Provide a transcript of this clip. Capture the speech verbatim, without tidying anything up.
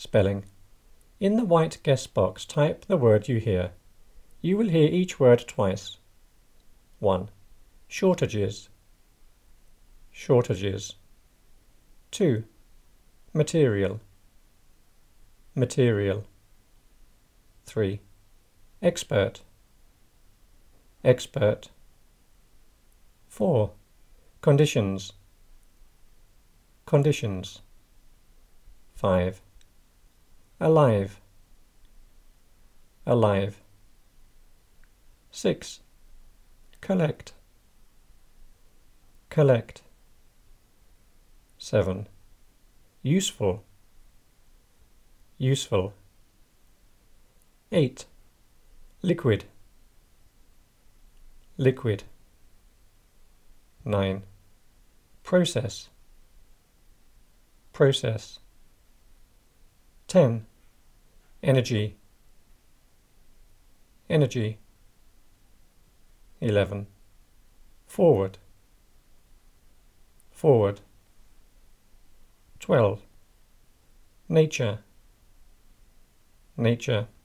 Spelling. In the white guess box, type the word you hear. You will hear each word twice. one. Shortages. Shortages. two. Material. Material. three. Expert. Expert. four. Conditions. Conditions. five. Alive. Alive. six. Collect. Collect. seven. Useful. Useful. eight. Liquid. Liquid. nine. Process. Process. ten. Energy. Energy. eleven. Forward. Forward. twelve. Nature. Nature.